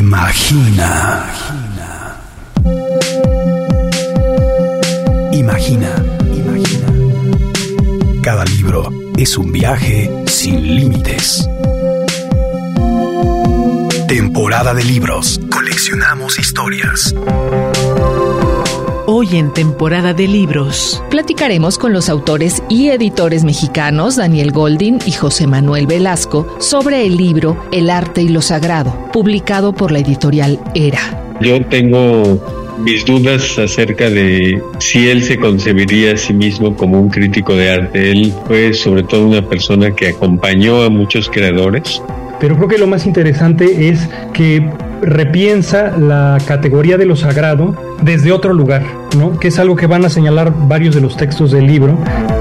Imagina. Cada libro es un viaje sin límites. Temporada de libros. Coleccionamos historias. Hoy en Temporada de Libros platicaremos con los autores y editores mexicanos Daniel Goldin y José Manuel Velasco sobre el libro El arte y lo sagrado, publicado por la editorial Era. Yo tengo mis dudas acerca de si él se concebiría a sí mismo como un crítico de arte. Él fue sobre todo una persona que acompañó a muchos creadores. Pero creo que lo más interesante es que repiensa la categoría de lo sagrado desde otro lugar, ¿no? Que es algo que van a señalar varios de los textos del libro.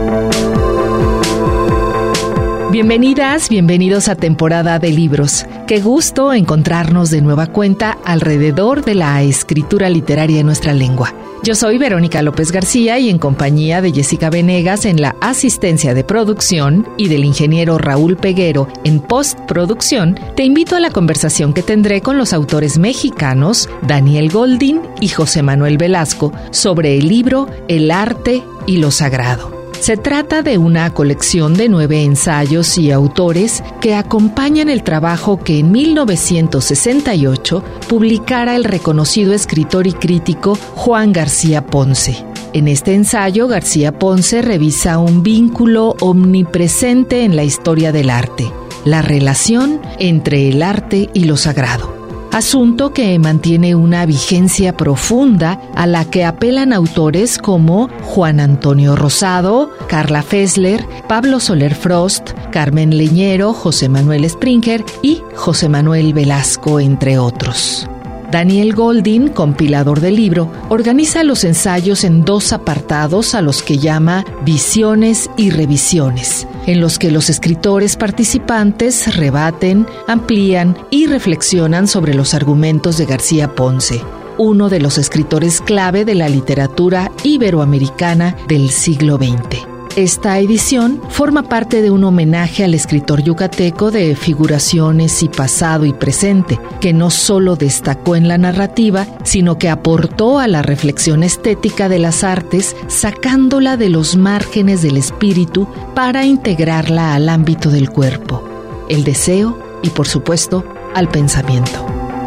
Bienvenidas, bienvenidos a Temporada de Libros. Qué gusto encontrarnos de nueva cuenta alrededor de la escritura literaria en nuestra lengua. Yo soy Verónica López García y en compañía de Jessica Venegas en la asistencia de producción y del ingeniero Raúl Peguero en postproducción, te invito a la conversación que tendré con los autores mexicanos Daniel Goldin y José Manuel Velasco sobre el libro El arte y lo sagrado. Se trata de una colección de 9 ensayos y autores que acompañan el trabajo que en 1968 publicara el reconocido escritor y crítico Juan García Ponce. En este ensayo, García Ponce revisa un vínculo omnipresente en la historia del arte, la relación entre el arte y lo sagrado. Asunto que mantiene una vigencia profunda a la que apelan autores como Juan Antonio Rosado, Carla Fessler, Pablo Soler Frost, Carmen Leñero, José Manuel Springer y José Manuel Velasco, entre otros. Daniel Goldin, compilador del libro, organiza los ensayos en 2 apartados a los que llama visiones y revisiones, en los que los escritores participantes rebaten, amplían y reflexionan sobre los argumentos de García Ponce, uno de los escritores clave de la literatura iberoamericana del siglo XX. Esta edición forma parte de un homenaje al escritor yucateco de figuraciones y pasado y presente, que no solo destacó en la narrativa, sino que aportó a la reflexión estética de las artes, sacándola de los márgenes del espíritu para integrarla al ámbito del cuerpo, el deseo y, por supuesto, al pensamiento.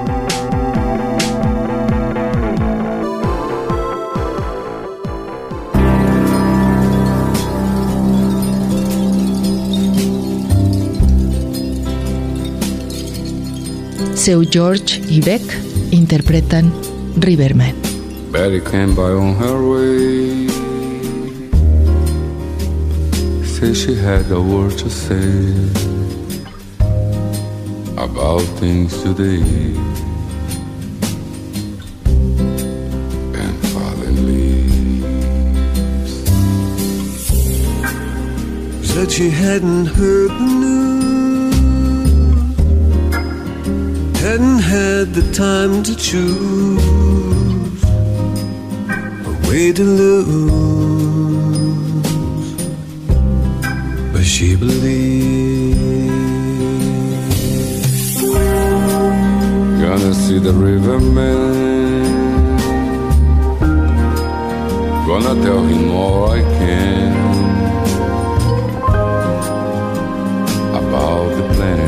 Seu George y Beck interpretan Riverman. Betty came by on her way. Say she had a word to say about things today. And falling leaves. Said she hadn't heard the news, hadn't had the time to choose a way to lose, but she believed. Gonna see the riverman, gonna tell him all I can about the plan.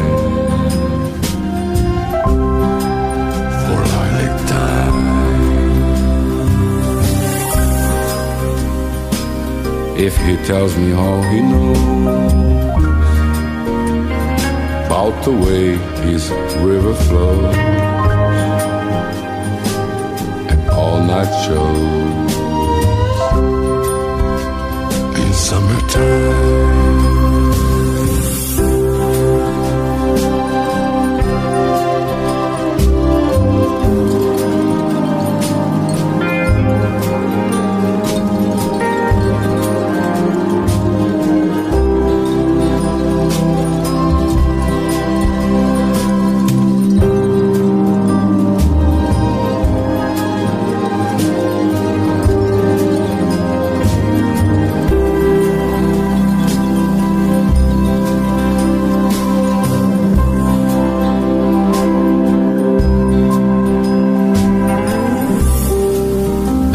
If he tells me all he knows about the way his river flows and all night shows in summertime.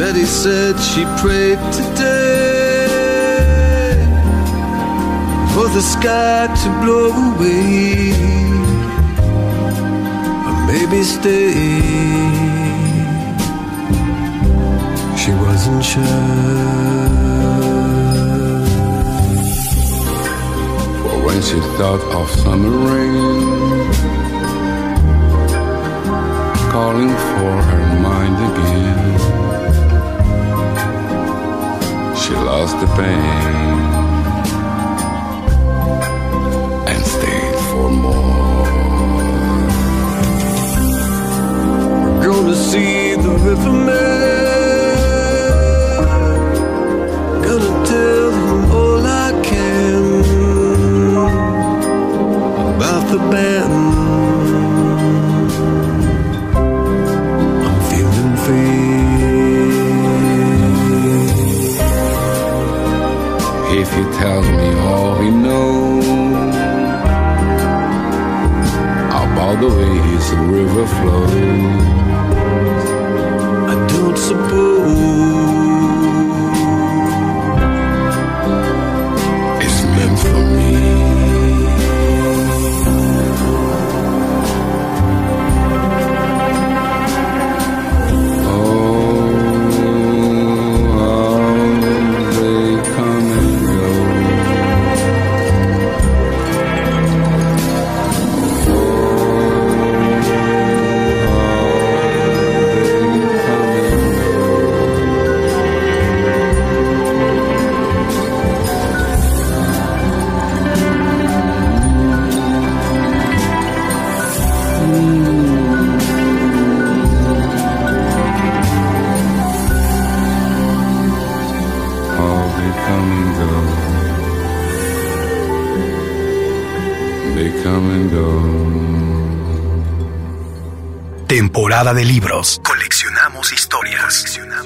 Betty said she prayed today for the sky to blow away, or maybe stay. She wasn't sure. For when she thought of summer rain calling for her mind again, she lost the pain and stayed for more. We're gonna see the riverman, gonna tell him all I can about the band. I'm feeling free. If he tells me all he knows about the way his river flows, I don't suppose it's meant for me. Temporada de libros. Coleccionamos historias.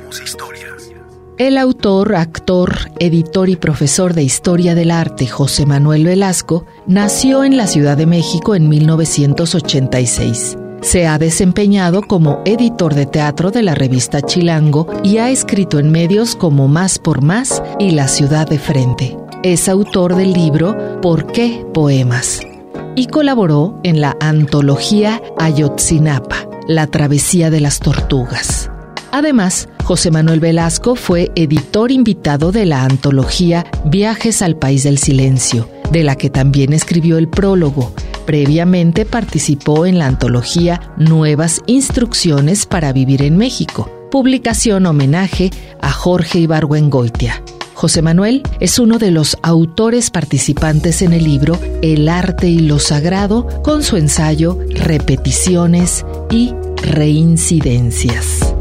El autor, actor, editor y profesor de Historia del Arte José Manuel Velasco nació en la Ciudad de México en 1986. Se ha desempeñado como editor de teatro de la revista Chilango y ha escrito en medios como Más por Más y La Ciudad de Frente. Es autor del libro ¿Por qué poemas? Y colaboró en la antología Ayotzinapa, La travesía de las tortugas. Además, José Manuel Velasco fue editor invitado de la antología Viajes al País del Silencio, de la que también escribió el prólogo. Previamente participó en la antología Nuevas Instrucciones para Vivir en México, publicación homenaje a Jorge Ibargüengoitia. José Manuel es uno de los autores participantes en el libro El arte y lo sagrado, con su ensayo Repeticiones y reincidencias.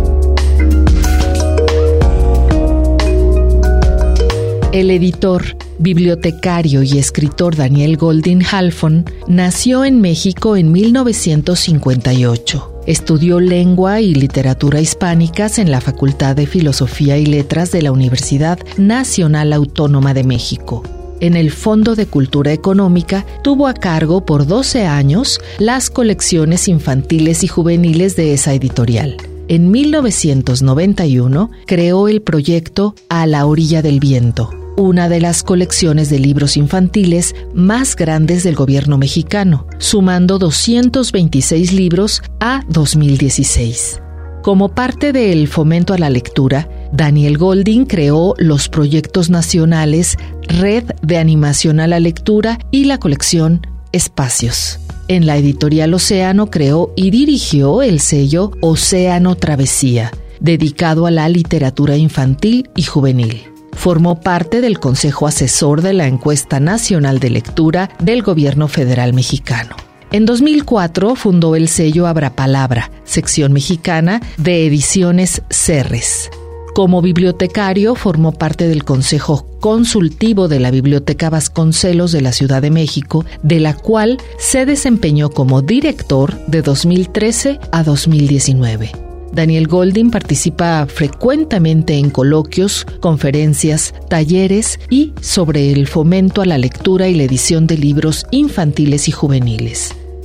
El editor, bibliotecario y escritor Daniel Goldin Halfon nació en México en 1958. Estudió lengua y literatura hispánicas en la Facultad de Filosofía y Letras de la Universidad Nacional Autónoma de México. En el Fondo de Cultura Económica tuvo a cargo por 12 años las colecciones infantiles y juveniles de esa editorial. En 1991 creó el proyecto A la orilla del viento, una de las colecciones de libros infantiles más grandes del gobierno mexicano, sumando 226 libros a 2016. Como parte del fomento a la lectura, Daniel Goldin creó los proyectos nacionales Red de Animación a la Lectura y la colección Espacios. En la editorial Océano creó y dirigió el sello Océano Travesía, dedicado a la literatura infantil y juvenil. Formó parte del Consejo Asesor de la Encuesta Nacional de Lectura del Gobierno Federal Mexicano. En 2004 fundó el sello Abrapalabra, sección mexicana de Ediciones Cerres. Como bibliotecario formó parte del Consejo Consultivo de la Biblioteca Vasconcelos de la Ciudad de México, de la cual se desempeñó como director de 2013 a 2019. Daniel Goldin participa frecuentemente en coloquios, conferencias, talleres y sobre el fomento a la lectura y la edición de libros infantiles y juveniles.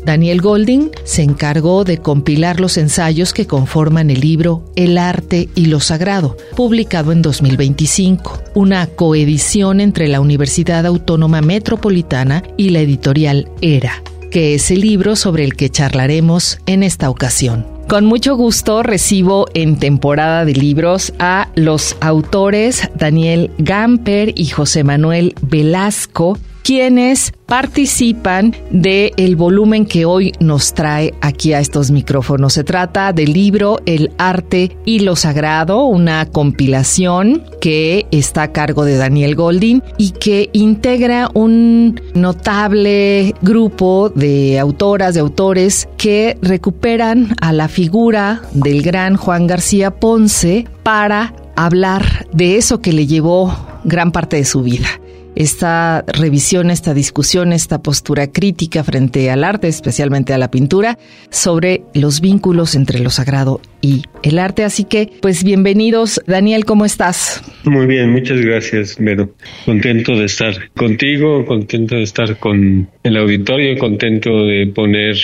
Daniel Goldin se encargó de compilar los ensayos que conforman el libro El arte y lo sagrado, publicado en 2025, una coedición entre la Universidad Autónoma Metropolitana y la editorial Era, que es el libro sobre el que charlaremos en esta ocasión. Con mucho gusto recibo en temporada de libros a los autores Daniel Gamper y José Manuel Velasco, quienes participan del volumen que hoy nos trae aquí a estos micrófonos. Se trata del libro El arte y lo sagrado, una compilación que está a cargo de Daniel Goldin y que integra un notable grupo de autoras, de autores que recuperan a la figura del gran Juan García Ponce para hablar de eso que le llevó gran parte de su vida. Esta revisión, esta discusión, esta postura crítica frente al arte, especialmente a la pintura, sobre los vínculos entre lo sagrado y el arte. Así que, pues bienvenidos. Daniel, ¿cómo estás? Muy bien, muchas gracias, Vero. Contento de estar contigo, contento de estar con el auditorio, contento de poner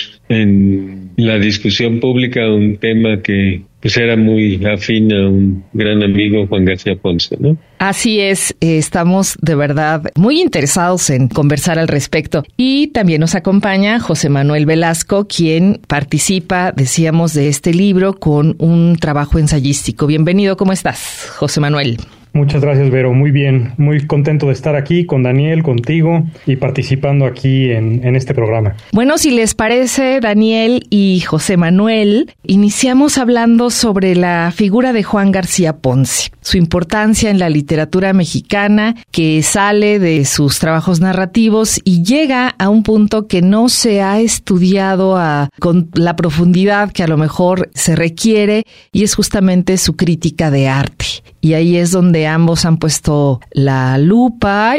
en la discusión pública un tema que pues era muy afín a un gran amigo, Juan García Ponce, ¿no? Así es, estamos de verdad muy interesados en conversar al respecto. Y también nos acompaña José Manuel Velasco, quien participa, decíamos, de este libro con un trabajo ensayístico. Bienvenido, ¿cómo estás, José Manuel? Muchas gracias, Vero. Muy bien. Muy contento de estar aquí con Daniel, contigo y participando aquí en este programa. Bueno, si les parece, Daniel y José Manuel, iniciamos hablando sobre la figura de Juan García Ponce, su importancia en la literatura mexicana, que sale de sus trabajos narrativos y llega a un punto que no se ha estudiado con la profundidad que a lo mejor se requiere, y es justamente su crítica de arte. Y ahí es donde ambos han puesto la lupa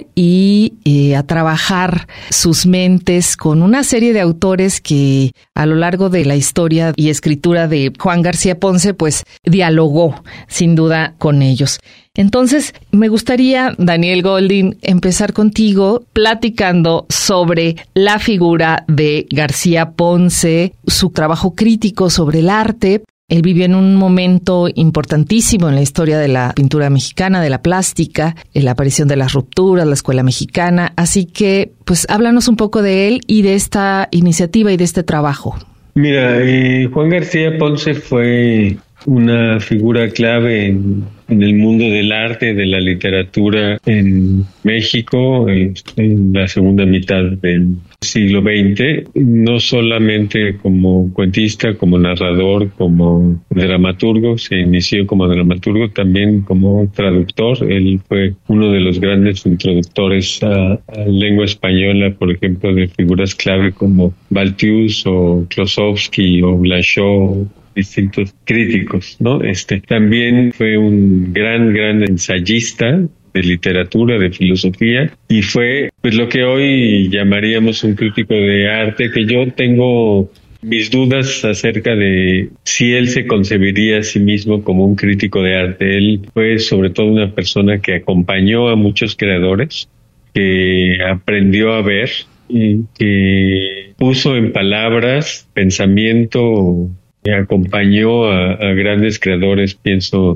y a trabajar sus mentes con una serie de autores que a lo largo de la historia y escritura de Juan García Ponce, pues dialogó sin duda con ellos. Entonces, me gustaría, Daniel Goldin, empezar contigo platicando sobre la figura de García Ponce, su trabajo crítico sobre el arte. Él vivió en un momento importantísimo en la historia de la pintura mexicana, de la plástica, en la aparición de las rupturas, la escuela mexicana. Así que, pues, háblanos un poco de él y de esta iniciativa y de este trabajo. Mira, Juan García Ponce fue una figura clave en el mundo del arte, de la literatura en México, en la segunda mitad del siglo XX, no solamente como cuentista, como narrador, como dramaturgo. Se inició como dramaturgo, también como traductor. Él fue uno de los grandes introductores a lengua española, por ejemplo, de figuras clave como Baltius o Klosowski o Blanchot, distintos críticos, ¿no? También fue un gran ensayista de literatura, de filosofía, y fue pues lo que hoy llamaríamos un crítico de arte, que yo tengo mis dudas acerca de si él se concebiría a sí mismo como un crítico de arte. Él fue sobre todo una persona que acompañó a muchos creadores, que aprendió a ver y que puso en palabras pensamiento, acompañó a grandes creadores, pienso,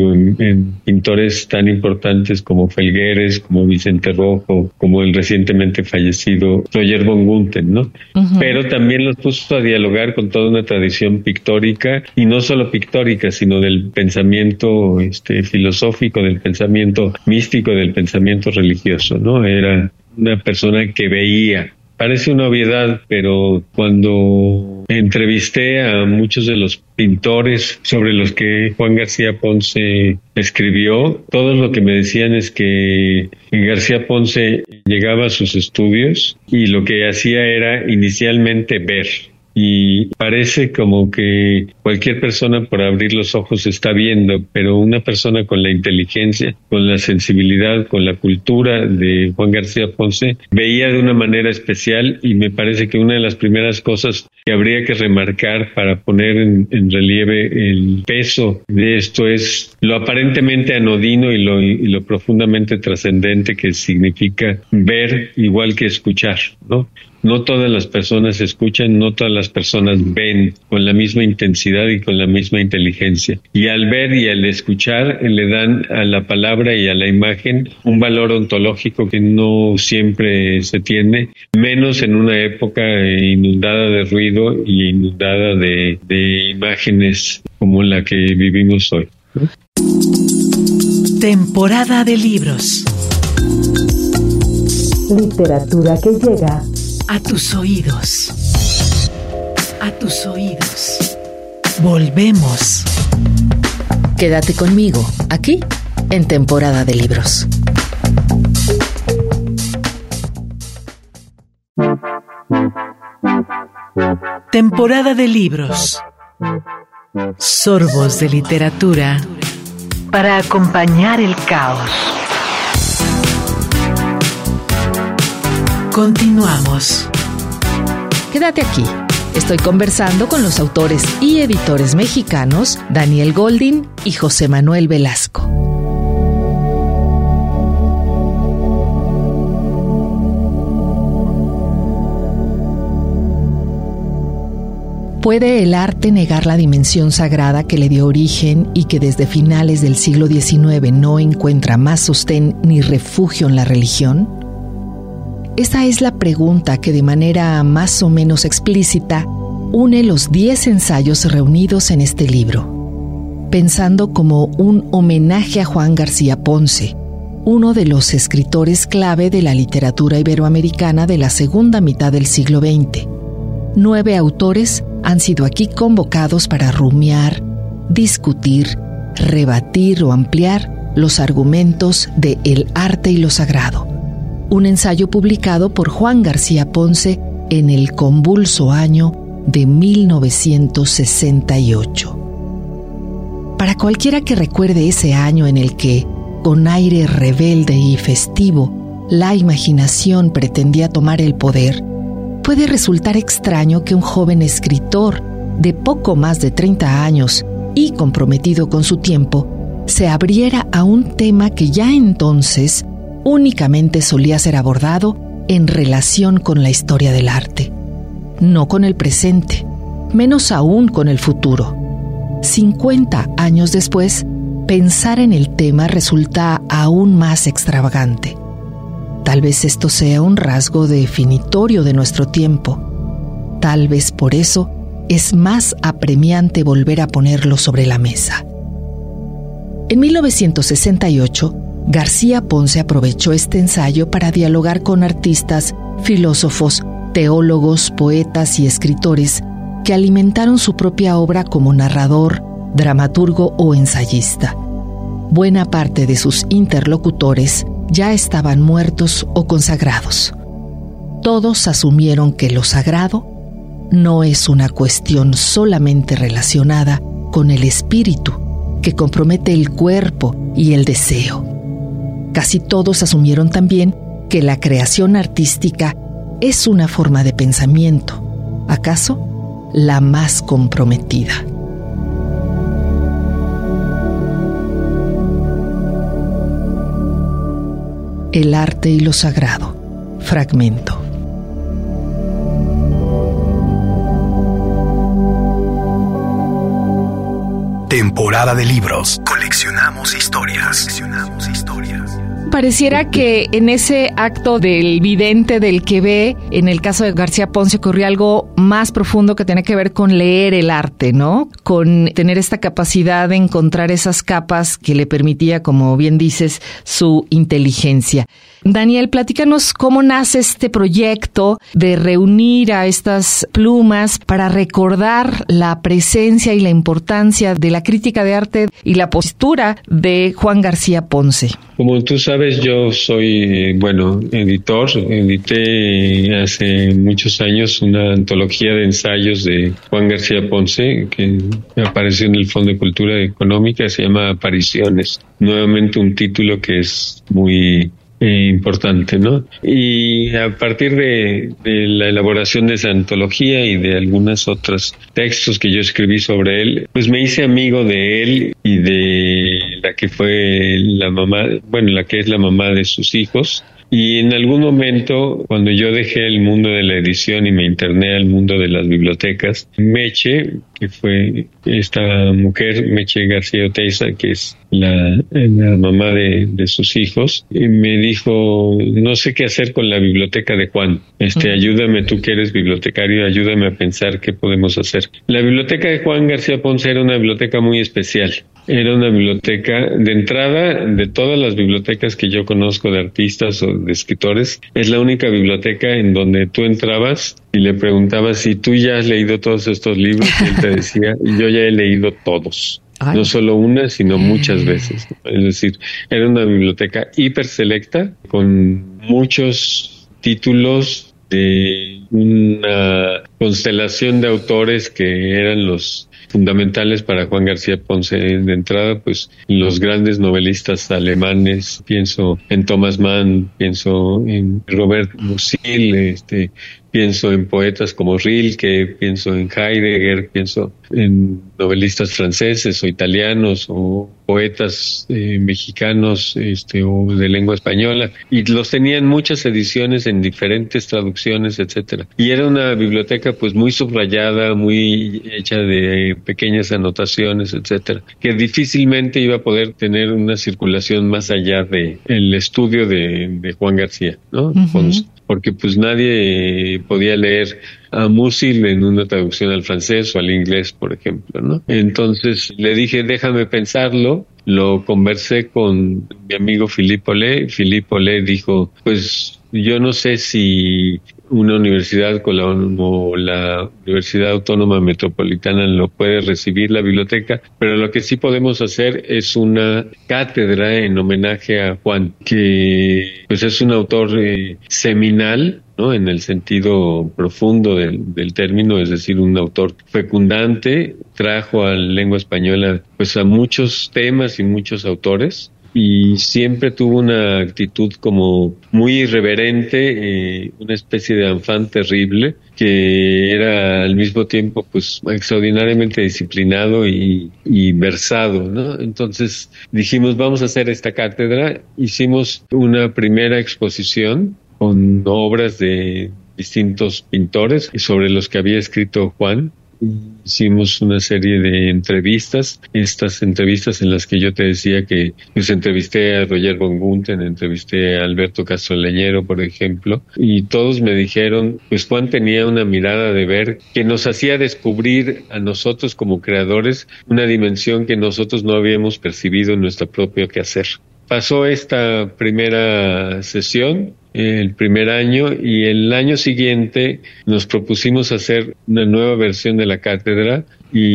en pintores tan importantes como Felgueres, como Vicente Rojo, como el recientemente fallecido Roger von Gunther, ¿no? Uh-huh. Pero también los puso a dialogar con toda una tradición pictórica, y no solo pictórica, sino del pensamiento filosófico, del pensamiento místico, del pensamiento religioso, ¿no? Era una persona que veía. Parece una obviedad, pero cuando entrevisté a muchos de los pintores sobre los que Juan García Ponce escribió, todos lo que me decían es que García Ponce llegaba a sus estudios y lo que hacía era inicialmente ver. Y parece como que cualquier persona por abrir los ojos está viendo, pero una persona con la inteligencia, con la sensibilidad, con la cultura de Juan García Ponce, veía de una manera especial, y me parece que una de las primeras cosas que habría que remarcar para poner en relieve el peso de esto es lo aparentemente anodino y lo profundamente trascendente que significa ver igual que escuchar, ¿no? no todas las personas escuchan, no todas las personas ven con la misma intensidad y con la misma inteligencia. Y al ver y al escuchar le dan a la palabra y a la imagen un valor ontológico que no siempre se tiene, menos en una época inundada de ruido y inundada de imágenes como la que vivimos hoy, ¿no? Temporada de libros. Literatura que llega A tus oídos. A tus oídos. Volvemos. Quédate conmigo, aquí, en Temporada de Libros. Temporada de libros. Sorbos de literatura para acompañar el caos. Continuamos. Quédate aquí. Estoy conversando con los autores y editores mexicanos Daniel Goldin y José Manuel Velasco. ¿Puede el arte negar la dimensión sagrada que le dio origen y que desde finales del siglo XIX no encuentra más sostén ni refugio en la religión? Esta es la pregunta que de manera más o menos explícita une los 10 ensayos reunidos en este libro, pensando como un homenaje a Juan García Ponce, uno de los escritores clave de la literatura iberoamericana de la segunda mitad del siglo XX. 9 autores han sido aquí convocados para rumiar, discutir, rebatir o ampliar los argumentos de El arte y lo sagrado, un ensayo publicado por Juan García Ponce en el convulso año de 1968. Para cualquiera que recuerde ese año en el que, con aire rebelde y festivo, la imaginación pretendía tomar el poder, puede resultar extraño que un joven escritor de poco más de 30 años y comprometido con su tiempo se abriera a un tema que ya entonces únicamente solía ser abordado en relación con la historia del arte, no con el presente, menos aún con el futuro. 50 años después, pensar en el tema resulta aún más extravagante. Tal vez esto sea un rasgo definitorio de nuestro tiempo. Tal vez por eso es más apremiante volver a ponerlo sobre la mesa. En 1968, García Ponce aprovechó este ensayo para dialogar con artistas, filósofos, teólogos, poetas y escritores que alimentaron su propia obra como narrador, dramaturgo o ensayista. Buena parte de sus interlocutores ya estaban muertos o consagrados. Todos asumieron que lo sagrado no es una cuestión solamente relacionada con el espíritu, que compromete el cuerpo y el deseo. Casi todos asumieron también que la creación artística es una forma de pensamiento, acaso la más comprometida. El arte y lo sagrado. Fragmento. Temporada de libros. Coleccionamos historias. Pareciera que en ese acto del vidente, del que ve, en el caso de García Ponce ocurrió algo más profundo que tiene que ver con leer el arte, ¿no? Con tener esta capacidad de encontrar esas capas que le permitía, como bien dices, su inteligencia. Daniel, platícanos cómo nace este proyecto de reunir a estas plumas para recordar la presencia y la importancia de la crítica de arte y la postura de Juan García Ponce. Como tú sabes, yo soy, editor. Edité hace muchos años una antología de ensayos de Juan García Ponce que apareció en el Fondo de Cultura Económica, se llama Apariciones. Nuevamente un título que es muy importante, ¿no? Y a partir de la elaboración de esa antología y de algunos otros textos que yo escribí sobre él, pues me hice amigo de él y de la que fue la mamá, la que es la mamá de sus hijos, Y en algún momento, cuando yo dejé el mundo de la edición y me interné al mundo de las bibliotecas, Meche, que fue esta mujer, Meche García Oteiza, que es la mamá de sus hijos, y me dijo, no sé qué hacer con la biblioteca de Juan. Ayúdame, tú que eres bibliotecario, ayúdame a pensar qué podemos hacer. La biblioteca de Juan García Ponce era una biblioteca muy especial. Era una biblioteca, de entrada, de todas las bibliotecas que yo conozco de artistas o de escritores, es la única biblioteca en donde tú entrabas y le preguntabas si tú ya has leído todos estos libros, y él te decía, yo ya he leído todos. Ay. No solo una, sino muchas veces. Es decir, era una biblioteca hiper selecta, con muchos títulos de una constelación de autores que eran los fundamentales para Juan García Ponce. De entrada, pues los grandes novelistas alemanes, pienso en Thomas Mann, pienso en Robert Musil, pienso en poetas como Rilke, pienso en Heidegger, pienso en novelistas franceses o italianos o poetas mexicanos o de lengua española, y los tenían muchas ediciones en diferentes traducciones, etcétera. Y era una biblioteca pues muy subrayada, muy hecha de pequeñas anotaciones, etcétera, que difícilmente iba a poder tener una circulación más allá de el estudio de Juan García, ¿no? Uh-huh. Porque pues nadie podía leer a Musil en una traducción al francés o al inglés, por ejemplo, ¿no? Entonces le dije, déjame pensarlo. Lo conversé con mi amigo Philippe Olé. Philippe Olé dijo, pues yo no sé si una universidad como la Universidad Autónoma Metropolitana lo puede recibir la biblioteca, pero lo que sí podemos hacer es una cátedra en homenaje a Juan, que pues es un autor seminal, ¿no? En el sentido profundo del término, es decir, un autor fecundante, trajo a la lengua española pues a muchos temas y muchos autores, y siempre tuvo una actitud como muy irreverente, una especie de enfant terrible, que era al mismo tiempo pues extraordinariamente disciplinado y versado, ¿no? Entonces dijimos, vamos a hacer esta cátedra. Hicimos una primera exposición con obras de distintos pintores sobre los que había escrito Juan. Hicimos una serie de entrevistas, estas entrevistas en las que yo te decía que pues entrevisté a Roger von Gunthen, entrevisté a Alberto Castro Leñero, por ejemplo, y todos me dijeron, pues Juan tenía una mirada de ver que nos hacía descubrir a nosotros como creadores una dimensión que nosotros no habíamos percibido en nuestro propio quehacer. Pasó esta primera sesión, el primer año, y el año siguiente nos propusimos hacer una nueva versión de la cátedra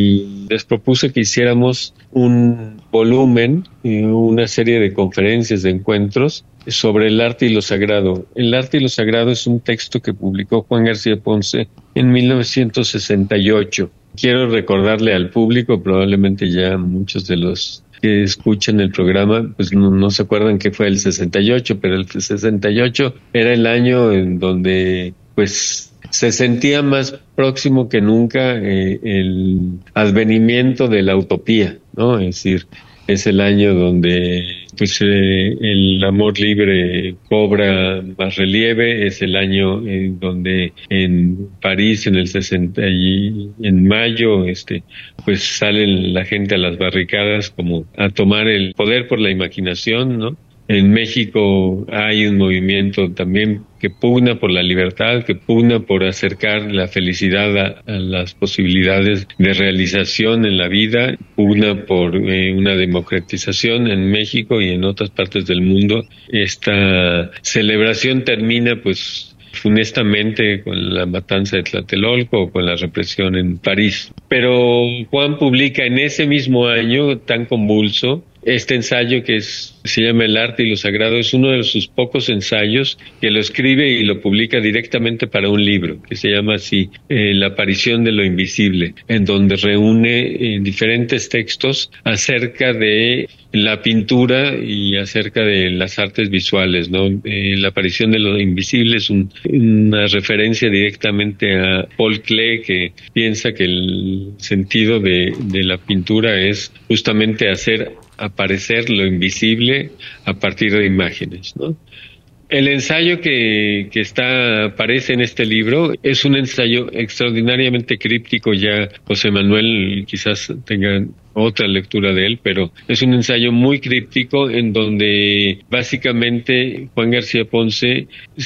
y les propuse que hiciéramos un volumen, una serie de conferencias, de encuentros sobre el arte y lo sagrado. El arte y lo sagrado es un texto que publicó Juan García Ponce en 1968. Quiero recordarle al público, probablemente ya muchos de los que escuchan el programa pues no se acuerdan que fue el 68, pero el 68 era el año en donde pues se sentía más próximo que nunca el advenimiento de la utopía, ¿no? Es decir, es el año donde pues el amor libre cobra más relieve, es el año en donde en París en el 60 y en mayo pues sale la gente a las barricadas como a tomar el poder por la imaginación, ¿no? En México hay un movimiento también que pugna por la libertad, que pugna por acercar la felicidad a las posibilidades de realización en la vida, pugna por una democratización en México y en otras partes del mundo. Esta celebración termina pues funestamente con la matanza de Tlatelolco o con la represión en París. Pero Juan publica en ese mismo año tan convulso este ensayo que se llama El arte y lo sagrado. Es uno de sus pocos ensayos que lo escribe y lo publica directamente para un libro que se llama así, La aparición de lo invisible, en donde reúne diferentes textos acerca de la pintura y acerca de las artes visuales, ¿no? La aparición de lo invisible es una referencia directamente a Paul Klee, que piensa que el sentido de la pintura es justamente hacer aparecer lo invisible a partir de imágenes, ¿no? El ensayo que aparece en este libro es un ensayo extraordinariamente críptico. Ya José Manuel quizás tenga otra lectura de él, pero es un ensayo muy críptico en donde básicamente Juan García Ponce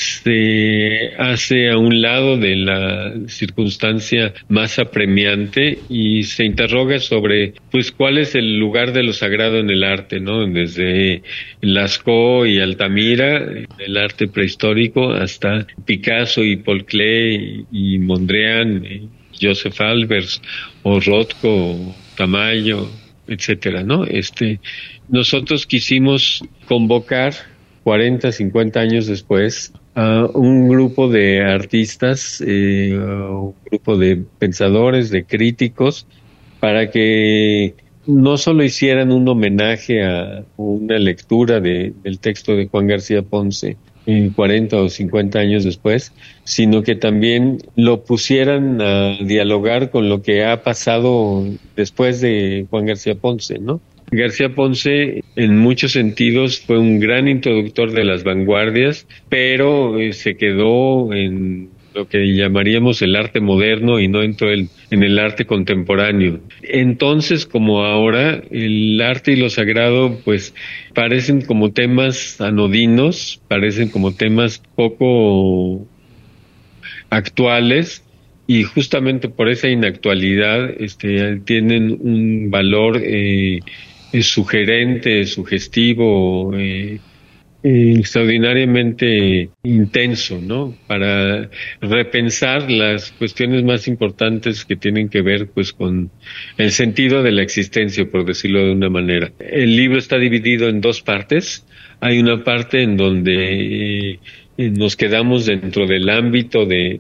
se hace a un lado de la circunstancia más apremiante y se interroga sobre pues cuál es el lugar de lo sagrado en el arte, ¿no? Desde Lascaux y Altamira, el arte prehistórico, hasta Picasso y Paul Klee y Mondrian, Joseph Albers o Rothko, o Tamayo, etcétera, ¿no? Nosotros quisimos convocar 40, 50 años después a un grupo de artistas, un grupo de pensadores, de críticos, para que no solo hicieran un homenaje a una lectura del texto de Juan García Ponce 40 o 50 años después, sino que también lo pusieran a dialogar con lo que ha pasado después de Juan García Ponce, ¿no? García Ponce, en muchos sentidos, fue un gran introductor de las vanguardias, pero se quedó en lo que llamaríamos el arte moderno y no entró en el arte contemporáneo. Entonces, como ahora, el arte y lo sagrado, pues, parecen como temas anodinos, parecen como temas poco actuales, y justamente por esa inactualidad, tienen un valor sugerente, sugestivo, extraordinariamente intenso, ¿no? Para repensar las cuestiones más importantes que tienen que ver, pues, con el sentido de la existencia, por decirlo de una manera. El libro está dividido en dos partes. Hay una parte en donde nos quedamos dentro del ámbito del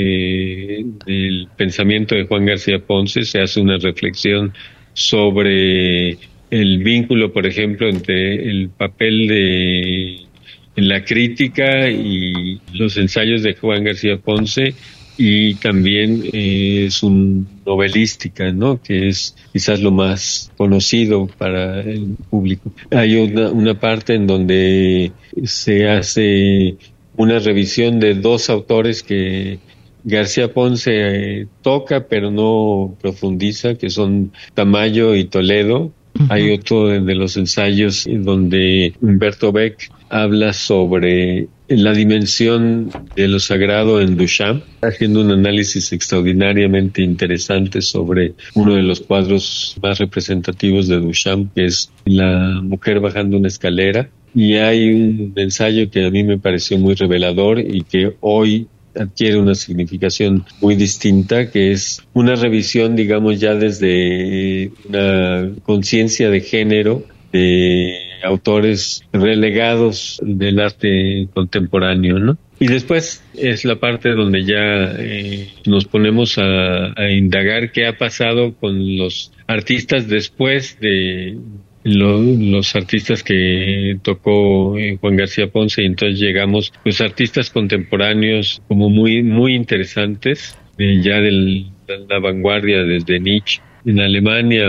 pensamiento de Juan García Ponce. Se hace una reflexión sobre el vínculo, por ejemplo, entre el papel de la crítica y los ensayos de Juan García Ponce, y también su novelística, ¿no? Que es quizás lo más conocido para el público. Hay una parte en donde se hace una revisión de dos autores que García Ponce toca pero no profundiza, que son Tamayo y Toledo. Hay otro de los ensayos donde Humberto Beck habla sobre la dimensión de lo sagrado en Duchamp, haciendo un análisis extraordinariamente interesante sobre uno de los cuadros más representativos de Duchamp, que es la mujer bajando una escalera. Y hay un ensayo que a mí me pareció muy revelador y que hoy adquiere una significación muy distinta, que es una revisión, digamos, ya desde una conciencia de género de autores relegados del arte contemporáneo, ¿no? Y después es la parte donde ya nos ponemos a indagar qué ha pasado con los artistas después de los artistas que tocó Juan García Ponce, y entonces llegamos pues artistas contemporáneos como muy muy interesantes, ya de la vanguardia, desde Nietzsche en Alemania,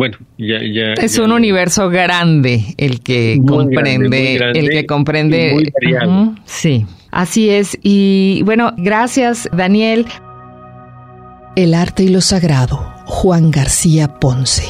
es un universo grande el que comprende, el que comprende, muy variado. Sí, así es. Y bueno, gracias, Daniel. El arte y lo sagrado, Juan García Ponce.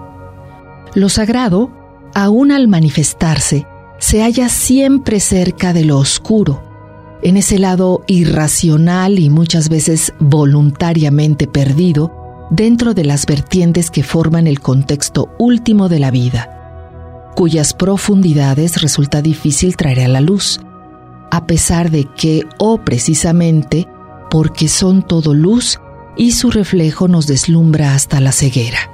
Lo sagrado, aún al manifestarse, se halla siempre cerca de lo oscuro, en ese lado irracional y muchas veces voluntariamente perdido dentro de las vertientes que forman el contexto último de la vida, cuyas profundidades resulta difícil traer a la luz, a pesar de que, precisamente, porque son todo luz y su reflejo nos deslumbra hasta la ceguera.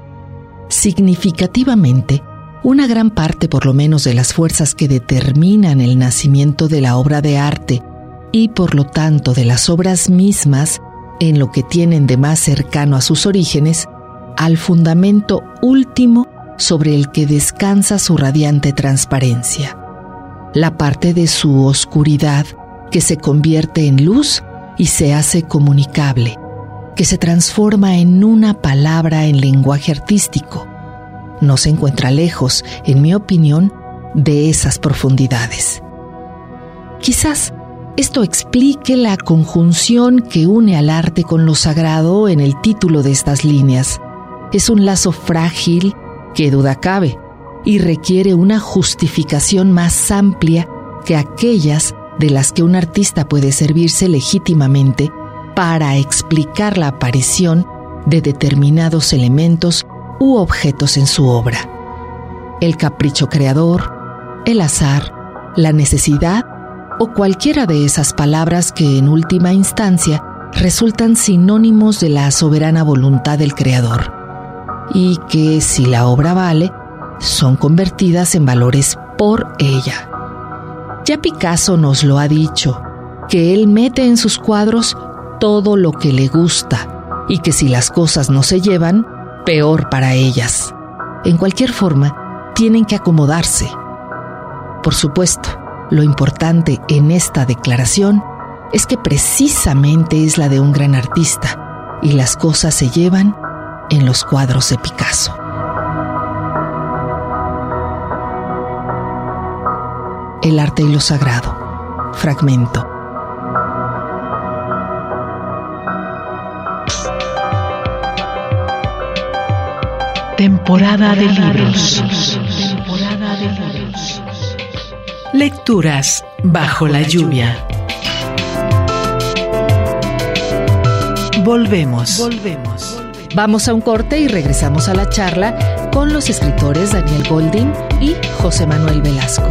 Significativamente, una gran parte por lo menos de las fuerzas que determinan el nacimiento de la obra de arte y por lo tanto de las obras mismas en lo que tienen de más cercano a sus orígenes, al fundamento último sobre el que descansa su radiante transparencia, la parte de su oscuridad que se convierte en luz y se hace comunicable, que se transforma en una palabra en lenguaje artístico. No se encuentra lejos, en mi opinión, de esas profundidades. Quizás esto explique la conjunción que une al arte con lo sagrado en el título de estas líneas. Es un lazo frágil, que duda cabe, y requiere una justificación más amplia que aquellas de las que un artista puede servirse legítimamente para explicar la aparición de determinados elementos u objetos en su obra. El capricho creador, el azar, la necesidad o cualquiera de esas palabras que en última instancia resultan sinónimos de la soberana voluntad del creador y que, si la obra vale, son convertidas en valores por ella. Ya Picasso nos lo ha dicho, que él mete en sus cuadros todo lo que le gusta y que si las cosas no se llevan, peor para ellas. En cualquier forma, tienen que acomodarse. Por supuesto, lo importante en esta declaración es que precisamente es la de un gran artista y las cosas se llevan en los cuadros de Picasso. El arte y lo sagrado. Fragmento. Temporada de libros. Temporada de libros. Lecturas bajo la lluvia. Volvemos. Vamos a un corte y regresamos a la charla con los escritores Daniel Goldin y José Manuel Velasco.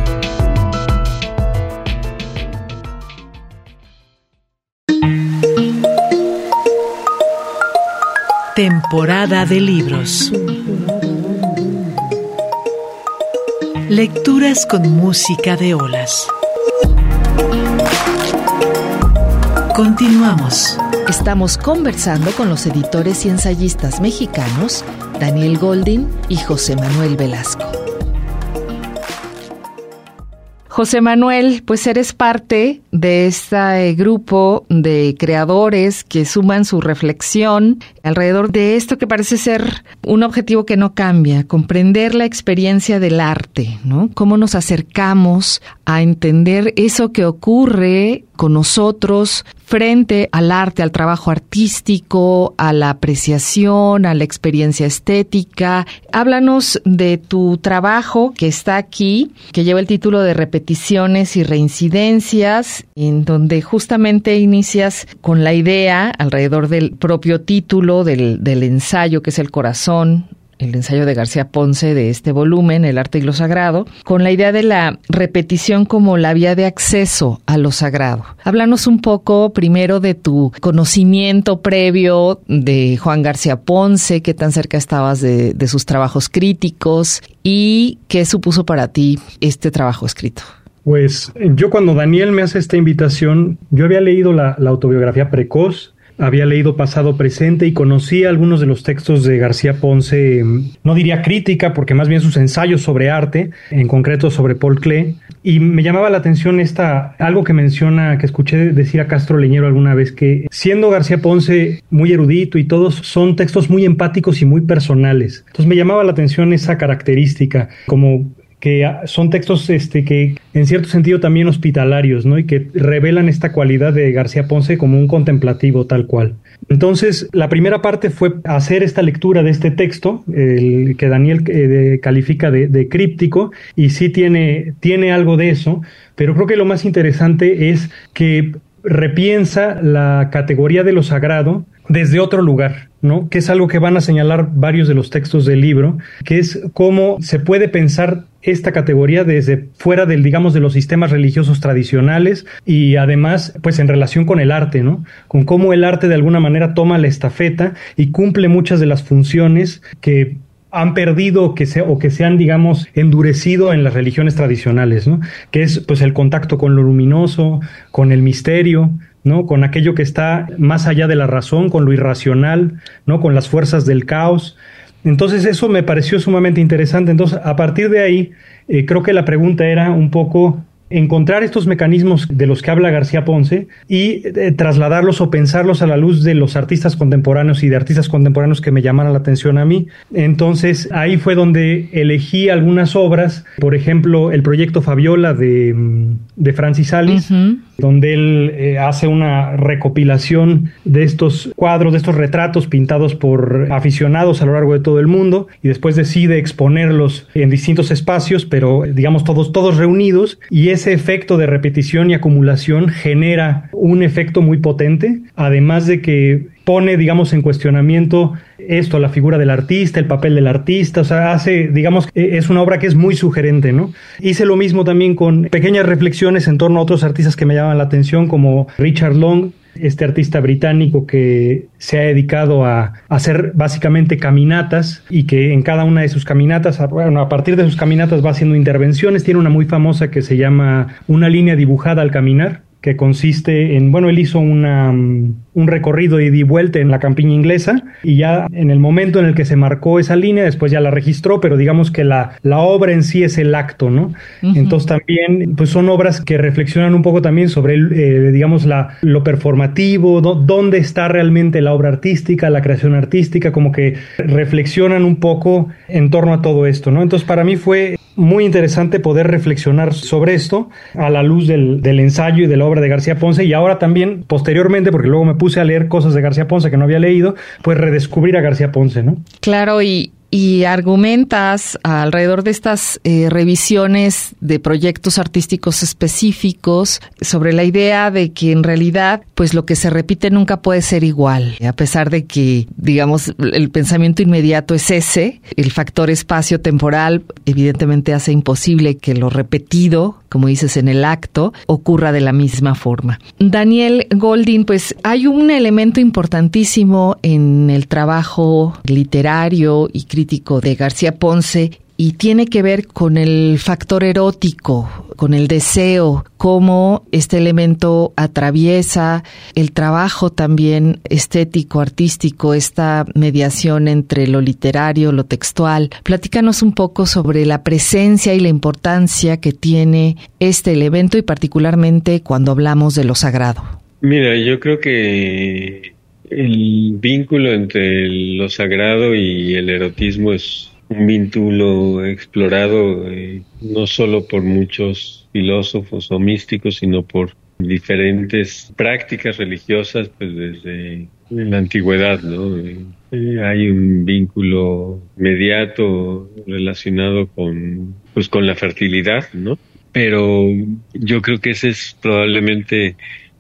Temporada de libros. Lecturas con música de olas. Continuamos. Estamos conversando con los editores y ensayistas mexicanos Daniel Goldin y José Manuel Velasco. José Manuel, pues eres parte de este grupo de creadores que suman su reflexión alrededor de esto que parece ser un objetivo que no cambia, comprender la experiencia del arte, ¿no? Cómo nos acercamos a entender eso que ocurre con nosotros frente al arte, al trabajo artístico, a la apreciación, a la experiencia estética. Háblanos de tu trabajo que está aquí, que lleva el título de Repeticiones y Reincidencias, en donde justamente inicias con la idea, alrededor del propio título del ensayo, que es El Corazón, el ensayo de García Ponce de este volumen, El arte y lo sagrado, con la idea de la repetición como la vía de acceso a lo sagrado. Háblanos un poco primero de tu conocimiento previo de Juan García Ponce, qué tan cerca estabas de sus trabajos críticos y qué supuso para ti este trabajo escrito. Pues yo, cuando Daniel me hace esta invitación, yo había leído la autobiografía Precoz, había leído Pasado Presente y conocí algunos de los textos de García Ponce, no diría crítica, porque más bien sus ensayos sobre arte, en concreto sobre Paul Klee, y me llamaba la atención algo que menciona, que escuché decir a Castro Leñero alguna vez, que siendo García Ponce muy erudito y todos, son textos muy empáticos y muy personales. Entonces me llamaba la atención esa característica, como que son textos que en cierto sentido también hospitalarios, ¿no? Y que revelan esta cualidad de García Ponce como un contemplativo tal cual. Entonces, la primera parte fue hacer esta lectura de este texto, el que Daniel califica de críptico, y sí tiene algo de eso, pero creo que lo más interesante es que repiensa la categoría de lo sagrado desde otro lugar, ¿no? Que es algo que van a señalar varios de los textos del libro, que es cómo se puede pensar esta categoría desde fuera de los sistemas religiosos tradicionales y además, pues en relación con el arte, ¿no? Con cómo el arte de alguna manera toma la estafeta y cumple muchas de las funciones que han perdido o que se han, endurecido en las religiones tradicionales, ¿no? Que es, pues, el contacto con lo luminoso, con el misterio, ¿no? Con aquello que está más allá de la razón, con lo irracional, ¿no? Con las fuerzas del caos. Entonces eso me pareció sumamente interesante. Entonces, a partir de ahí, creo que la pregunta era un poco encontrar estos mecanismos de los que habla García Ponce y trasladarlos o pensarlos a la luz de los artistas contemporáneos y de artistas contemporáneos que me llamaran la atención a mí. Entonces ahí fue donde elegí algunas obras, por ejemplo el proyecto Fabiola de de Francis Alice, donde él hace una recopilación de estos cuadros, de estos retratos pintados por aficionados a lo largo de todo el mundo, y después decide exponerlos en distintos espacios, pero digamos todos reunidos, y ese efecto de repetición y acumulación genera un efecto muy potente, además de que pone, digamos, en cuestionamiento esto, la figura del artista, el papel del artista, o sea, es una obra que es muy sugerente, ¿no? Hice lo mismo también con pequeñas reflexiones en torno a otros artistas que me llaman la atención, como Richard Long, este artista británico que se ha dedicado a hacer básicamente caminatas, y que en cada una de sus caminatas, a partir de sus caminatas va haciendo intervenciones. Tiene una muy famosa que se llama Una línea dibujada al caminar, que consiste en, él hizo un recorrido de ida y vuelta en la campiña inglesa, y ya en el momento en el que se marcó esa línea, después ya la registró, pero digamos que la obra en sí es el acto, ¿no? Entonces también, pues son obras que reflexionan un poco también sobre, lo performativo, dónde está realmente la obra artística, la creación artística, como que reflexionan un poco en torno a todo esto, ¿no? Entonces para mí fue muy interesante poder reflexionar sobre esto a la luz del ensayo y de la obra de García Ponce, y ahora también posteriormente, porque luego me puse a leer cosas de García Ponce que no había leído, pues redescubrir a García Ponce, ¿no? Claro, y argumentas alrededor de estas revisiones de proyectos artísticos específicos sobre la idea de que en realidad pues lo que se repite nunca puede ser igual, a pesar de que, digamos, el pensamiento inmediato es ese, el factor espacio-temporal evidentemente hace imposible que lo repetido, como dices, en el acto, ocurra de la misma forma. Daniel Goldin, pues hay un elemento importantísimo en el trabajo literario y crítico de García Ponce, y tiene que ver con el factor erótico, con el deseo, cómo este elemento atraviesa el trabajo también estético, artístico, esta mediación entre lo literario, lo textual. Platícanos un poco sobre la presencia y la importancia que tiene este elemento, y particularmente cuando hablamos de lo sagrado. Mira, yo creo que el vínculo entre lo sagrado y el erotismo es un vínculo explorado no solo por muchos filósofos o místicos, sino por diferentes prácticas religiosas, pues desde la antigüedad, ¿no? Hay un vínculo inmediato relacionado con la fertilidad, ¿no? Pero yo creo que ese es probablemente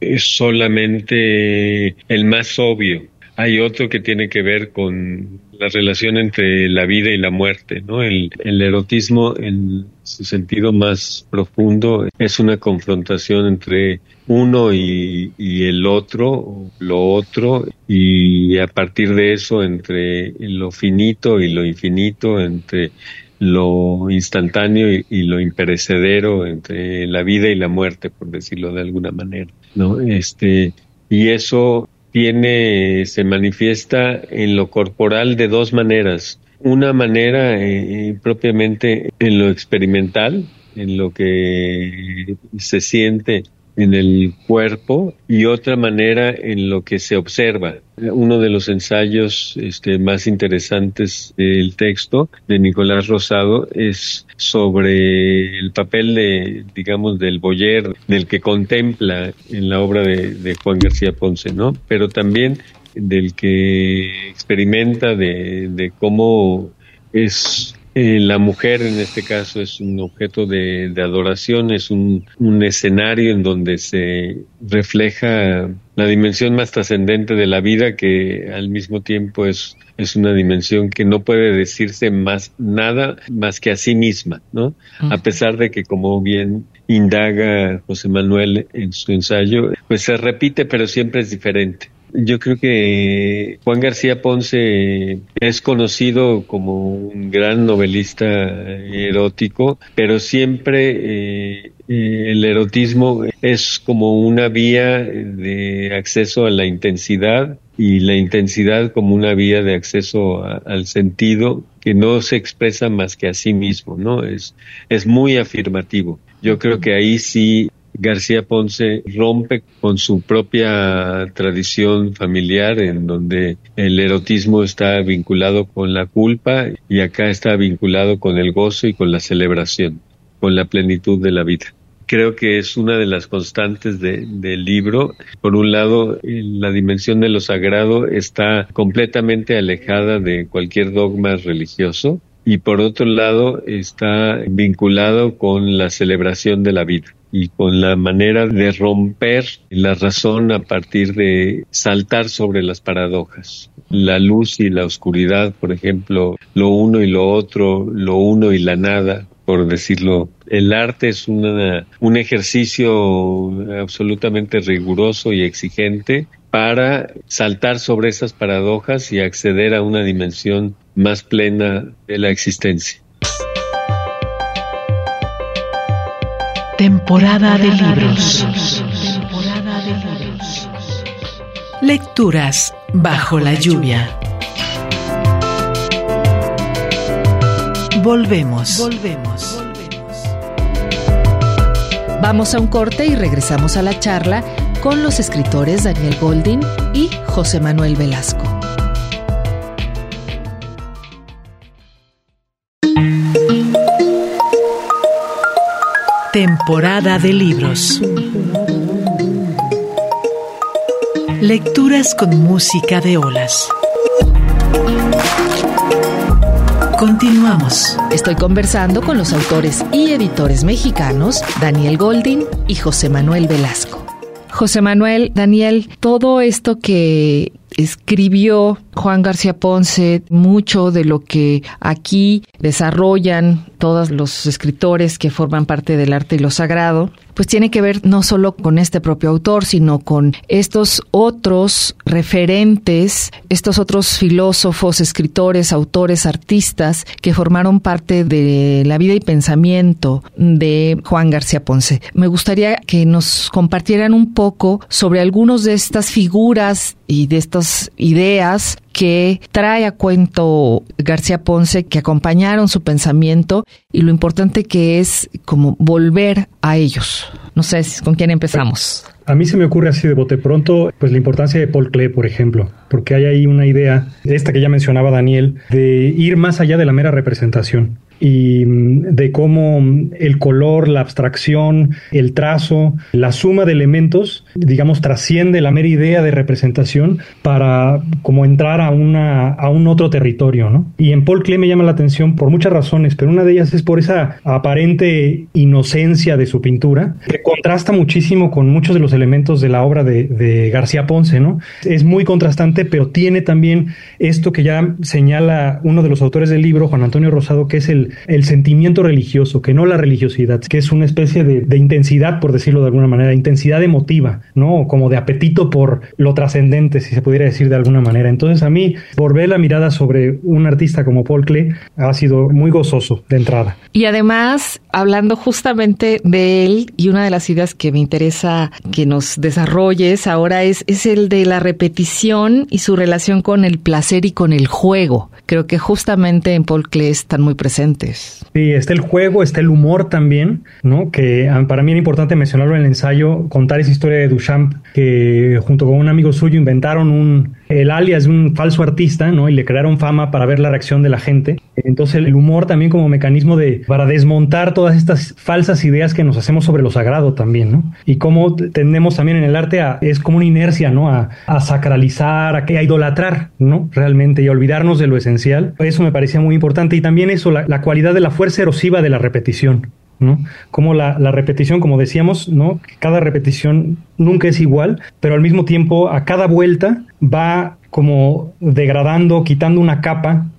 solamente el más obvio. Hay otro que tiene que ver con la relación entre la vida y la muerte, ¿no? El erotismo, en su sentido más profundo, es una confrontación entre uno y el otro, o lo otro, y a partir de eso entre lo finito y lo infinito, entre lo instantáneo y lo imperecedero, entre la vida y la muerte, por decirlo de alguna manera, ¿no? Y eso se manifiesta en lo corporal de dos maneras. Una manera propiamente en lo experimental, en lo que se siente en el cuerpo, y otra manera en lo que se observa. Uno de los ensayos más interesantes del texto de Nicolás Rosado es sobre el papel del voyeur, del que contempla en la obra de Juan García Ponce, ¿no? Pero también del que experimenta, de cómo es la mujer, en este caso, es un objeto de adoración, es un escenario en donde se refleja la dimensión más trascendente de la vida, que al mismo tiempo es una dimensión que no puede decirse nada más que a sí misma, ¿no? A pesar de que, como bien indaga José Manuel en su ensayo, pues se repite, pero siempre es diferente. Yo creo que Juan García Ponce es conocido como un gran novelista erótico, pero siempre el erotismo es como una vía de acceso a la intensidad, y la intensidad como una vía de acceso al sentido, que no se expresa más que a sí mismo, ¿no? Es muy afirmativo. Yo creo que ahí sí García Ponce rompe con su propia tradición familiar, en donde el erotismo está vinculado con la culpa, y acá está vinculado con el gozo y con la celebración, con la plenitud de la vida. creo que es una de las constantes del libro. Por un lado, la dimensión de lo sagrado está completamente alejada de cualquier dogma religioso, y por otro lado está vinculado con la celebración de la vida y con la manera de romper la razón a partir de saltar sobre las paradojas. La luz y la oscuridad, por ejemplo, lo uno y lo otro, lo uno y la nada, por decirlo. El arte es un ejercicio absolutamente riguroso y exigente para saltar sobre esas paradojas y acceder a una dimensión más plena de la existencia. Temporada de libros. Lecturas bajo la lluvia. Volvemos. Vamos a un corte y regresamos a la charla con los escritores Daniel Goldin y José Manuel Velasco. Temporada de libros. Lecturas con música de olas. Continuamos. Estoy conversando con los autores y editores mexicanos Daniel Goldin y José Manuel Velasco. José Manuel, Daniel, todo esto que escribió Juan García Ponce, mucho de lo que aquí desarrollan todos los escritores que forman parte del arte y lo sagrado, pues tiene que ver no solo con este propio autor, sino con estos otros referentes, estos otros filósofos, escritores, autores, artistas que formaron parte de la vida y pensamiento de Juan García Ponce. Me gustaría que nos compartieran un poco sobre algunos de estas figuras y de estas ideas que trae a cuento García Ponce, que acompañaron su pensamiento y lo importante que es como volver a ellos. No sé con quién empezamos. A mí se me ocurre así de bote pronto, pues la importancia de Paul Klee, por ejemplo, porque hay ahí una idea, esta que ya mencionaba Daniel, de ir más allá de la mera representación y de cómo el color, la abstracción, el trazo, la suma de elementos, digamos, trasciende la mera idea de representación para como entrar a un otro territorio, ¿no? Y en Paul Klee me llama la atención por muchas razones, pero una de ellas es por esa aparente inocencia de su pintura, que contrasta muchísimo con muchos de los elementos de la obra de García Ponce, ¿no? Es muy contrastante, pero tiene también esto que ya señala uno de los autores del libro, Juan Antonio Rosado, que es el sentimiento religioso, que no la religiosidad, que es una especie de intensidad, por decirlo de alguna manera, intensidad emotiva, ¿no? Como de apetito por lo trascendente, si se pudiera decir de alguna manera. Entonces, a mí, volver la mirada sobre un artista como Paul Klee ha sido muy gozoso de entrada. Y además, hablando justamente de él, y una de las ideas que me interesa que nos desarrolles ahora es el de la repetición y su relación con el placer y con el juego. Creo que justamente en Paul Klee están muy presentes. Sí, está el juego, está el humor también, ¿no? Que para mí era importante mencionarlo en el ensayo, contar esa historia de Duchamp, que junto con un amigo suyo inventaron el alias de un falso artista, ¿no? Y le crearon fama para ver la reacción de la gente. Entonces el humor también como mecanismo para desmontar todas estas falsas ideas que nos hacemos sobre lo sagrado también, ¿no? Y cómo tendemos también en el arte es como una inercia, ¿no? A sacralizar, a idolatrar, ¿no? Realmente, y a olvidarnos de lo esencial. Eso me parecía muy importante. Y también eso, la cualidad de la fuerza erosiva de la repetición, ¿no? Como la repetición, como decíamos, ¿no? Cada repetición nunca es igual, pero al mismo tiempo a cada vuelta va como degradando, quitando una capa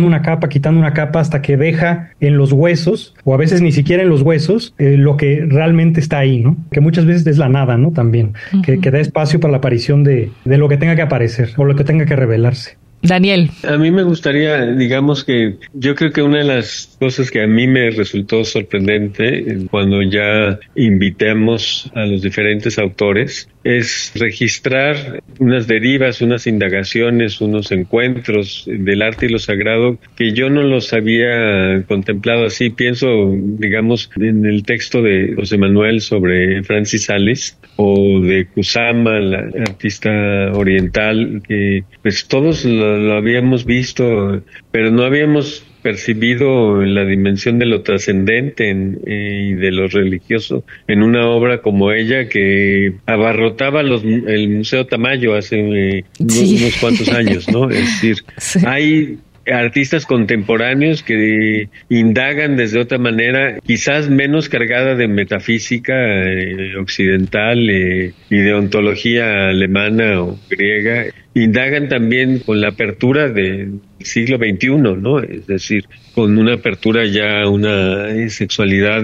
hasta que deja en los huesos, o a veces ni siquiera en los huesos, lo que realmente está ahí, ¿no? Que muchas veces es la nada, ¿no? También, uh-huh. que da espacio para la aparición de lo que tenga que aparecer o lo que tenga que revelarse. Daniel. A mí me gustaría, digamos que yo creo que una de las cosas que a mí me resultó sorprendente cuando ya invitamos a los diferentes autores es registrar unas derivas, unas indagaciones, unos encuentros del arte y lo sagrado que yo no los había contemplado así. Pienso, digamos, en el texto de José Manuel sobre Francis Alice o de Kusama, la artista oriental, que pues todos los lo habíamos visto, pero no habíamos percibido la dimensión de lo trascendente y de lo religioso en una obra como ella, que abarrotaba el Museo Tamayo hace unos cuantos años, ¿no? Es decir, sí. Hay artistas contemporáneos que indagan desde otra manera, quizás menos cargada de metafísica occidental y de ontología alemana o griega. Indagan también con la apertura del siglo XXI, ¿no? Es decir, con una apertura ya, una sexualidad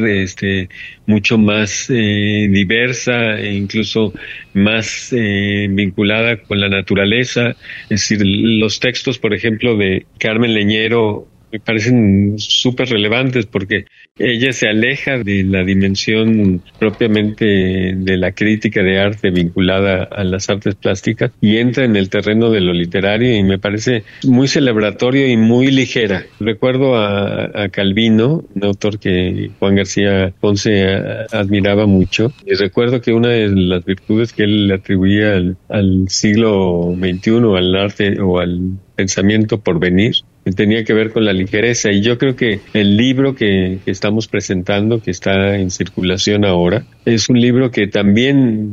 mucho más diversa e incluso más vinculada con la naturaleza. Es decir, los textos, por ejemplo, de Carmen Leñero me parecen súper relevantes porque ella se aleja de la dimensión propiamente de la crítica de arte vinculada a las artes plásticas y entra en el terreno de lo literario, y me parece muy celebratorio y muy ligera. Recuerdo a Calvino, un autor que Juan García Ponce admiraba mucho, y recuerdo que una de las virtudes que él le atribuía al siglo XXI, al arte o al pensamiento por venir, tenía que ver con la ligereza. Y yo creo que el libro que estamos presentando, que está en circulación ahora, es un libro que también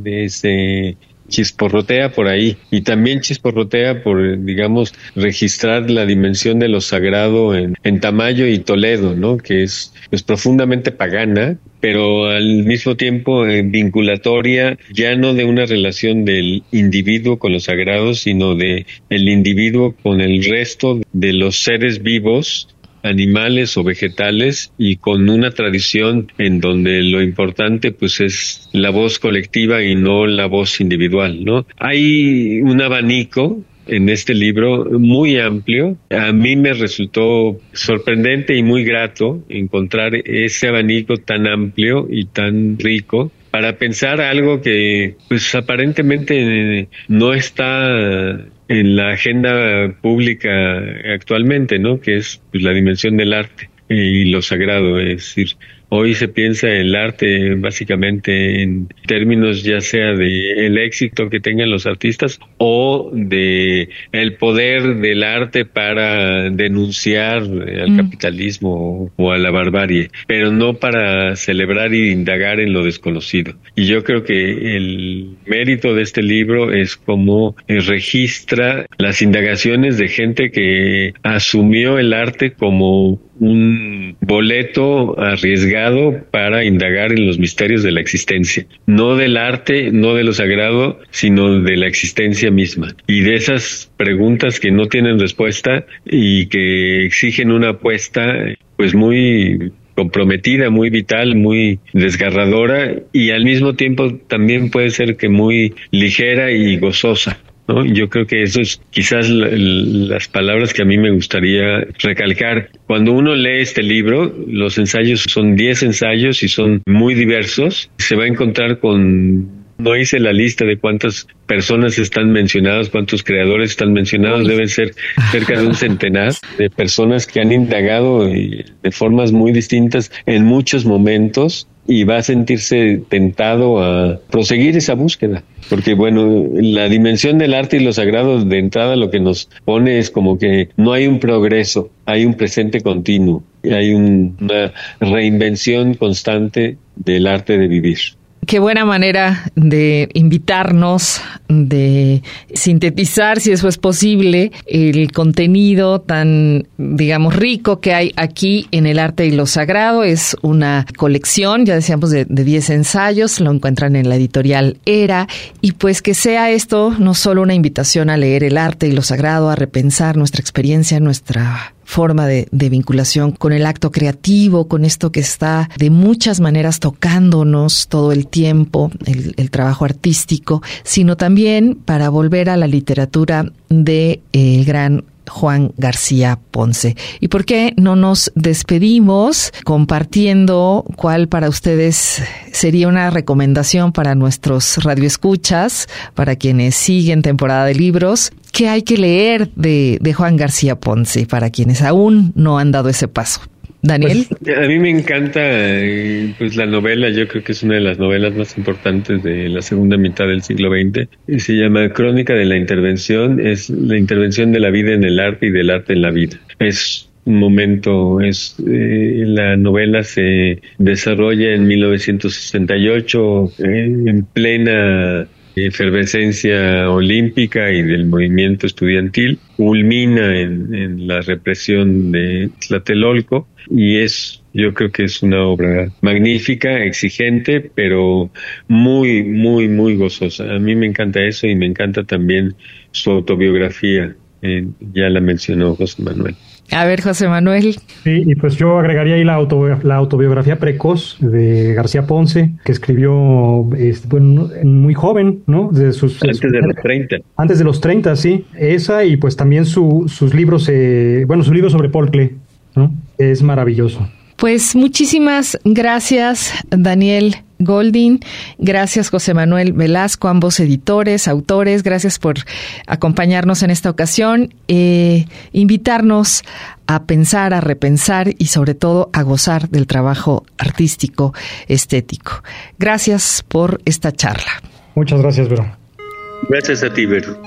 chisporrotea por ahí, y también chisporrotea por, digamos, registrar la dimensión de lo sagrado en Tamayo y Toledo, ¿no? Que es pues profundamente pagana, pero al mismo tiempo vinculatoria, ya no de una relación del individuo con lo sagrado, sino de el individuo con el resto de los seres vivos, animales o vegetales, y con una tradición en donde lo importante pues es la voz colectiva y no la voz individual, ¿no? Hay un abanico en este libro muy amplio. A mí me resultó sorprendente y muy grato encontrar ese abanico tan amplio y tan rico para pensar algo que pues aparentemente no está en la agenda pública actualmente, ¿no? Que es pues la dimensión del arte y lo sagrado. Es decir, hoy se piensa el arte básicamente en términos ya sea de el éxito que tengan los artistas o de el poder del arte para denunciar al capitalismo o a la barbarie, pero no para celebrar y indagar en lo desconocido. Y yo creo que el mérito de este libro es cómo registra las indagaciones de gente que asumió el arte como un boleto arriesgado para indagar en los misterios de la existencia, no del arte, no de lo sagrado, sino de la existencia misma, y de esas preguntas que no tienen respuesta y que exigen una apuesta pues muy comprometida, muy vital, muy desgarradora, y al mismo tiempo también puede ser que muy ligera y gozosa, ¿no? Yo creo que eso es quizás las palabras que a mí me gustaría recalcar. Cuando uno lee este libro, los ensayos son 10 ensayos y son muy diversos. Se va a encontrar con, no hice la lista de cuántas personas están mencionadas, cuántos creadores están mencionados, deben ser cerca de un centenar de personas que han indagado de formas muy distintas en muchos momentos, y va a sentirse tentado a proseguir esa búsqueda. Porque, bueno, la dimensión del arte y lo sagrado de entrada lo que nos pone es como que no hay un progreso, hay un presente continuo, y hay una reinvención constante del arte de vivir. Qué buena manera de invitarnos, de sintetizar, si eso es posible, el contenido tan, digamos, rico que hay aquí en el arte y lo sagrado. Es una colección, ya decíamos, de 10 ensayos, lo encuentran en la editorial Era, y pues que sea esto no solo una invitación a leer el arte y lo sagrado, a repensar nuestra experiencia, nuestra forma de vinculación con el acto creativo, con esto que está de muchas maneras tocándonos todo el tiempo, el trabajo artístico, sino también para volver a la literatura de el gran Juan García Ponce. ¿Y por qué no nos despedimos compartiendo cuál para ustedes sería una recomendación para nuestros radioescuchas, para quienes siguen temporada de libros? ¿Qué hay que leer de Juan García Ponce para quienes aún no han dado ese paso? Daniel. Pues, a mí me encanta pues la novela, yo creo que es una de las novelas más importantes de la segunda mitad del siglo XX. Y se llama Crónica de la Intervención, es la intervención de la vida en el arte y del arte en la vida. Es un momento, la novela se desarrolla en 1968, en plena efervescencia olímpica y del movimiento estudiantil, culmina en la represión de Tlatelolco y yo creo que es una obra magnífica, exigente, pero muy, muy, muy gozosa. A mí me encanta eso y me encanta también su autobiografía, ya la mencionó José Manuel. A ver, José Manuel. Sí, y pues yo agregaría ahí la autobiografía precoz de García Ponce, que escribió muy joven, ¿no? Antes de los 30. Antes de los 30, sí. Esa y pues también sus libros, su libro sobre Paul Klee, ¿no? Es maravilloso. Pues muchísimas gracias, Daniel Goldin. Gracias, José Manuel Velasco, ambos editores, autores. Gracias por acompañarnos en esta ocasión. Invitarnos a pensar, a repensar y sobre todo a gozar del trabajo artístico, estético. Gracias por esta charla. Muchas gracias, Vero. Gracias a ti, Vero.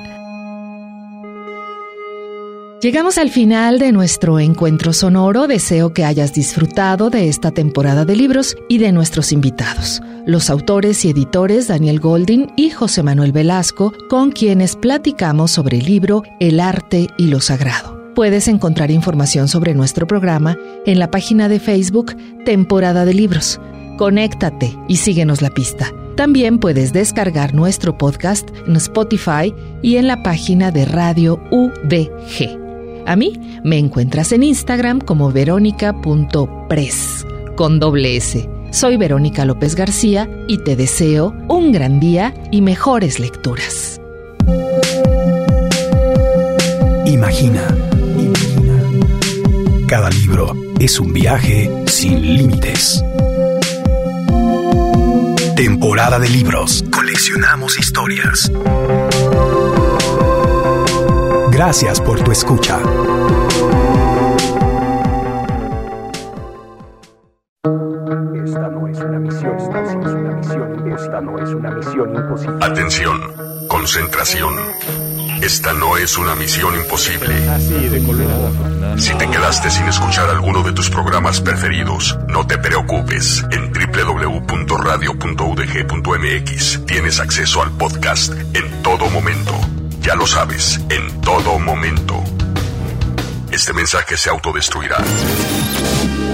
Llegamos al final de nuestro encuentro sonoro. Deseo que hayas disfrutado de esta temporada de libros y de nuestros invitados, los autores y editores Daniel Goldin y José Manuel Velasco, con quienes platicamos sobre el libro El arte y lo sagrado. Puedes encontrar información sobre nuestro programa en la página de Facebook Temporada de Libros. Conéctate y síguenos la pista. También puedes descargar nuestro podcast en Spotify y en la página de Radio UDG. A mí me encuentras en Instagram como veronica.press con doble S. Soy Verónica López García y te deseo un gran día y mejores lecturas. Imagina. Cada libro es un viaje sin límites. Temporada de libros. Coleccionamos historias. Gracias por tu escucha. Esta no es una misión imposible. Atención, concentración. Esta no es una misión imposible. Si te quedaste sin escuchar alguno de tus programas preferidos, no te preocupes. En www.radio.udg.mx tienes acceso al podcast en todo momento. Ya lo sabes, en todo momento. Este mensaje se autodestruirá.